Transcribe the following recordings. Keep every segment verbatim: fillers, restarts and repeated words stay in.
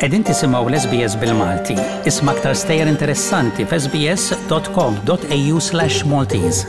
Qegħdin tisimgħu l-S B S bil-Malti. Isma' aktar stejjer interessanti f s b s dot com dot a u slash Maltese.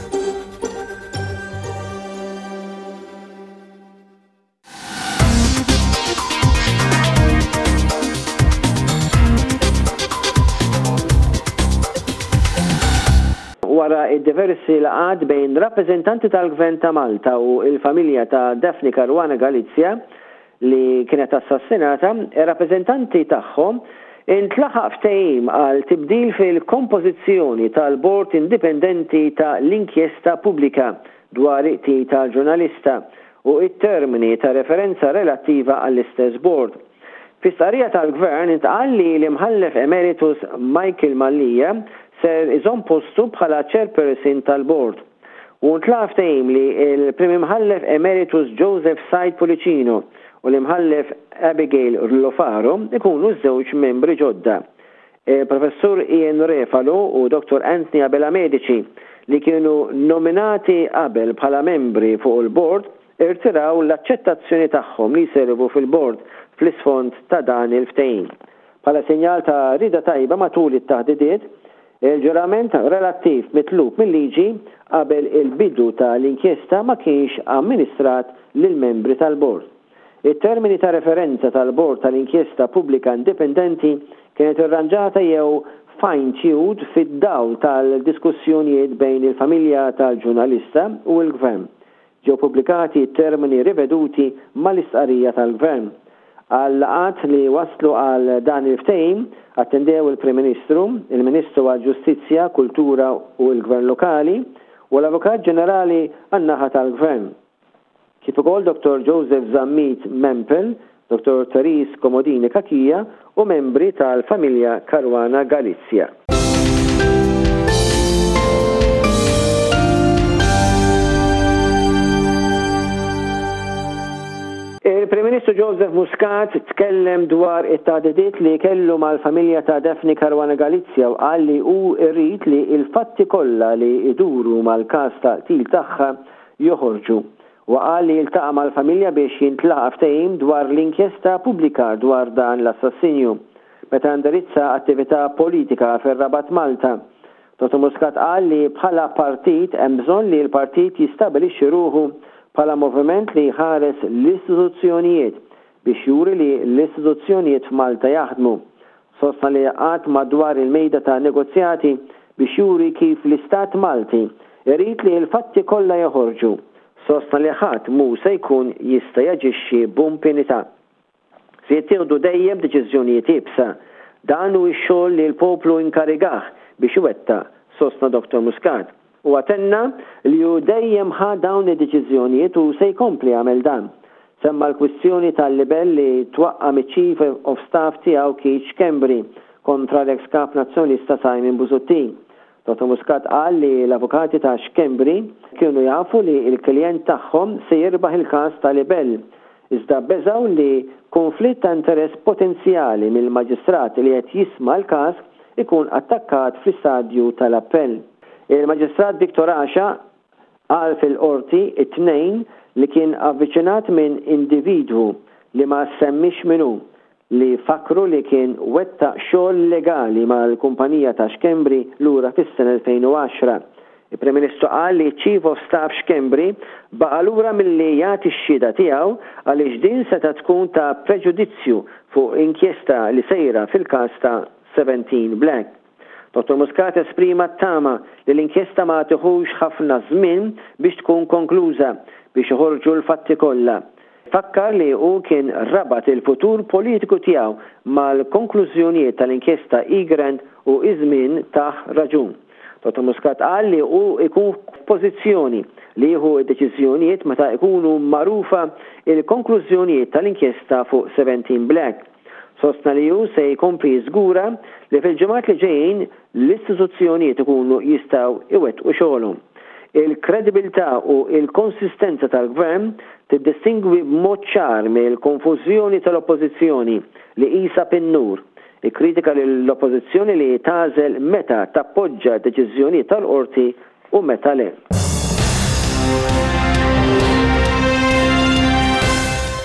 Wara id-diversi laqgħat bejn rappreżentanti tal-Gvern ta' Malta u l-familja ta' Daphne Caruana Galizia li kienet assassinata, ir-rappreżentanti tagħhom intlaħaq ftehim għal tibdil fil-kompożizzjoni tal-Bord Indipendenti ta' l-inkjesta pubblika dwar iqtil tal-ġurnalista u it-termini ta' referenza relattiva għall-istess bord. Fis-starija tal-Gvern intqal li l-imħallef emeritus Michael Mallija ser iżomm postu bħala chairperson tal-bord. U ntlaħaq ftehim li l-Prim Imħallef Emeritus Joseph Said Pulicino u l-imħallef Abigail Rulofaro ikunu żewġ membri ġodda. Professur Ian Refalo u Doktor Anthony Abelamedici li kienu nominati qabel bħala membri fuq il-bord irtiraw l-aċċettazzjoni tagħhom li jservu fil-bord fl-isfond ta' dan il-ftehim. Bħala sinjal ta' rida tajba matul it-taħdidiet, il-ġurament relattiv mitlub mill-liġi qabel il-bidu tal-inkjesta ma kienx amministrat lill-membri tal-bord. Il-termini ta' referenza tal-Bord tal-Inkjesta Pubblika Indipendenti kienet irranġata jew fine-tuned fid-dawl tal-diskussjonijiet bejn il-familja tal-ġurnalista u l-Gvern. Ġew pubblikati termini riveduti mal-istqarrija tal-Gvern. Għal-laqat li waslu għal dan il-ftehim attendew il-Prim Ministru, il-Ministru għal-Ġustizzja, Kultura u l-Gvern Lokali u l-Avukat Ġenerali għan-naħa tal-Gvern. Kif ukoll Doktor Joseph Zammit Mempel, Doktor Therese Komodini Kakija u membri tal-familja Caruana Galizia. Il-Prim Ministru Joseph Muscat tkellem dwar it-taħdidiet li kellu mal-familja ta' Daphne Caruana Galizia u qal li hu rrid li l-fatti kollha li iduru mal-każ ta' qtil tagħha joħorġu. U qal li jiltaqa' mal-familja biex jintlaqa' ftehim dwar l-inkjesta pubblika dwar dan l-assassinju meta indirizza attività politika fir-Rabat Malta. Doktor Muscat qal li bħala partit hemm bżonn li l-partit jistabilixxi ruħu bħala moviment li jħares l-istituzzjonijiet biex juri li l-istituzzjonijiet f'Malta jaħdmu. Sostna li qatt madwar il-mejda ta' negozjati biex juri kif l-Istat Malti irid li l-fatti kollha joħorġu. Sostna li ħadd mhu se jkun jista' jaġixxi b'impunità. Se jittieħdu dejjem deċiżjonijiet ibsa. Dan hu x-xogħol li l-poplu inkarigah biex iwettaq, sostna Doktor Muscat. U għatenna li hu dejjem ħa dawn id-deċiżjonijiet u se jkompli jagħmel dan. Semma l-kwistjoni tal-libell li twaqqa miċ-Chief of Staff tiegħu Keith Schembri kontra l-ex kap nazzjonista Simon Busuttin. Doktor Muscat qal li l-avukati ta' Schembri kienu jafu li l-klient tagħhom se jirbaħ il-każ ta' libell. Iżda beżaw li konflitt ta' interess potenzjali mill-maġistrat li qed jisma' l-każ ikun attakkat fl-istadju tal-appell. Il-maġistrat Viktor Asha qal fil-qorti it-tnejn li kien avviċinat minn individwu li ma semmix minnu li fakru li kien wettaq xogħol legali mal-kumpanija ta' Schembri lura fis-sena elfejn u għaxra. Il-Prim Ministru qal li Chief of Staff Schembri baqa' lura milli jagħti x-xhieda tiegħu għaliex din seta' tkun ta' preġudizzju fuq inkjesta li sejra fil-każ ta' seventeen Black. Doktor Muscat esprima t-tama li l-inkjesta ma tieħux ħafna żmien biex tkun konkluża biex iħorġu l-fatti kollha. Fakkar li hu kien rabat il-futur politiku tiegħu mal-konklużjonijiet tal-inkjesta Igrand u iż-żmien taħ raġun. Doktor Muscat qal li hu jkun f'pożizzjoni li jieħu d-deċiżjonijiet meta jkunu magħrufa il-konklużjonijiet tal-inkjesta fuq seventeen Black. Sostna li hu se jkompli żgura li fil-ġimgħat li ġejjin l-istituzzjonijiet ikunu jistgħu iwettqu xogħolhom. Il-kredibilità u il-konsistenza tal-Gvern tiddistingwi b'mod ċar mill-konfużjoni tal-oppożizzjoni li qisha pin-nur. Ikkritika lill-oppożizzjoni li tagħżel meta tappoġġa deċiżjonijiet tal-qorti u meta le.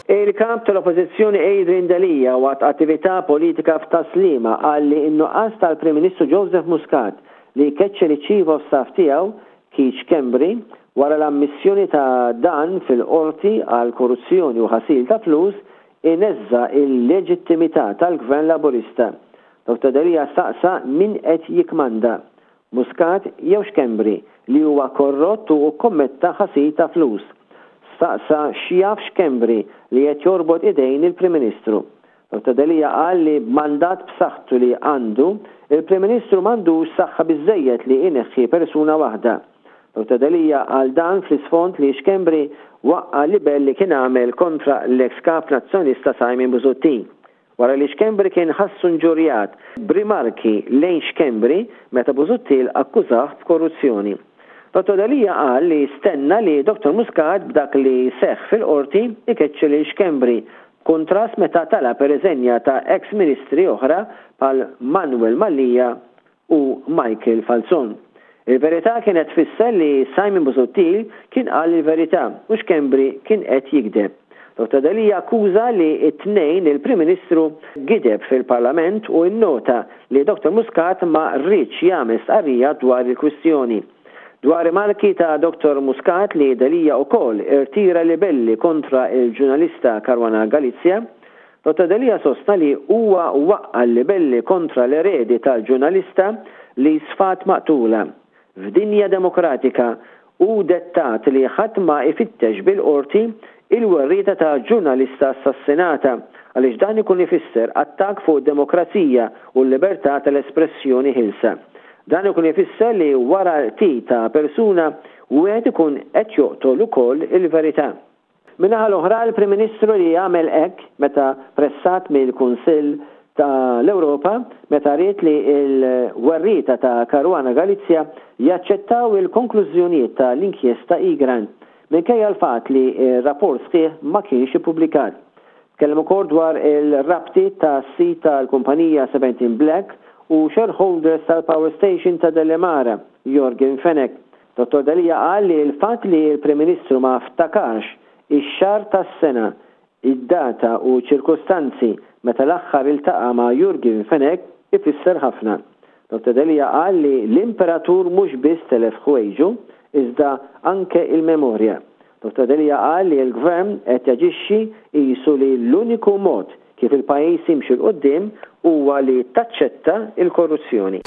Il-kap tal-Oppożizzjoni Adrian Dalija waqt attività politika f'Taslima qal li n-nuqqas tal-Prim Ministru Joseph Muscat li keċċel iċ-Chief of Staff tiegħu Keith Schembri wara l-ammissjoni ta' dan fil-qorti għal korruzzjoni u ħasil ta' flus inezza il-leġittimità tal-Gvern Laburista. Doktor Dalija staqsa min qed jikmanda Muscat jew Schembri li huwa korrott u kommetta ħasil ta' flus. Staqsa x'jaf Schembri li qed jorbot idejn il-Prim Ministru. Doktor Dalija qal li mandat b'saħħtu li għandu, il-Prim Ministru m'għandux saħħa biżejjed li ineħħi persuna waħda. Doktor Dalija għal dan fl-isfond li Schembri waqqa libel li kien għamel kontra l-ex kap nazzjonista Simon Busuttil. Wara li Schembri kien ħassu nġurjat b'rimarki lejn Schembri meta Busuttil akkużah b'korruzzjoni. Doktor Dalija qal li stenna li Doktor Muscat b'dak li seħħ fil-qorti ikeċċel li Schembri kontrast meta tala pereżenja ta' ex-ministri oħra bħal Manuel Mallija u Michael Falzon. Il-verità kienet tfisser li Simon Busuttil kien qal il-verità u Schembri kien qed jikdeb. Doktor Dalija akkuża li t-tnejn il-Prim Ministru gideb fil-Parlament u nnota li Doktor Muscat ma rridx jagħmel stqarrija dwar il-kwistjoni. Dwar rimarki ta' Doktor Muscat li Dalija wkoll irtira libelli kontra il-ġurnalista Caruana Galizia, Doktor Dalija sostna li huwa waqqa libelli kontra l-eredi tal-ġurnalista li sfat maqtula. F'dinja demokratika u dettat li ħadd ma ifittex bil-qorti il-werrita ta' ġurnalista assassinata għaliex dan ikun ifisser attak fuq id-demokrazija u l-libertà tal-espressjoni ħilsa. Dan ikun ifisser li wara ti ta' persuna wieħed ikun qed joqtol ukoll il-verità. Minnaħa l-oħra l-Prim Ministru li jagħmel hekk meta pressat mill-Kunsill tal-Ewropa meta ried li l-werrita ta' Caruana Galizia jaċċettaw il-konklużjonijiet tal-inkjesta Igran minkejja l-fatt li r-rapport sħiħ ma kienx ippubblikat. Tkellem ukoll dwar il-rabti ta' sit tal-kumpanija seventeen Black u shareholders tal-Power Station ta' Delemara, Jorgen Fenech. Doktor Dalija qal li l-fatt li l-Prim Ministru ma ftakarx ix-xahar tas-sena, id-data u ċirkostanzi meta l-aħħar iltaqa' ma' Jorgen Fenech ifisser ħafna. Doktor Dalija qal li l-Imperatur mhux biss telef ħwejġu iżda anke il-memorja. Doktor Dalija qal li l-Gvern qed jaġixxi qisu li l-uniku mod kif il-pajjiż jimxi l qudiem huwa li taċċetta il-korruzzjoni.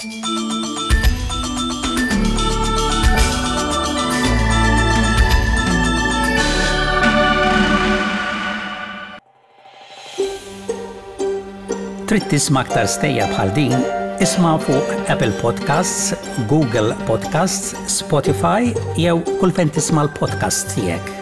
Trid tisma' aktar stejja bħal din, isma' fuq Apple Podcasts, Google Podcasts, Spotify jew kull fejn tisma' l-podcast tiegħek.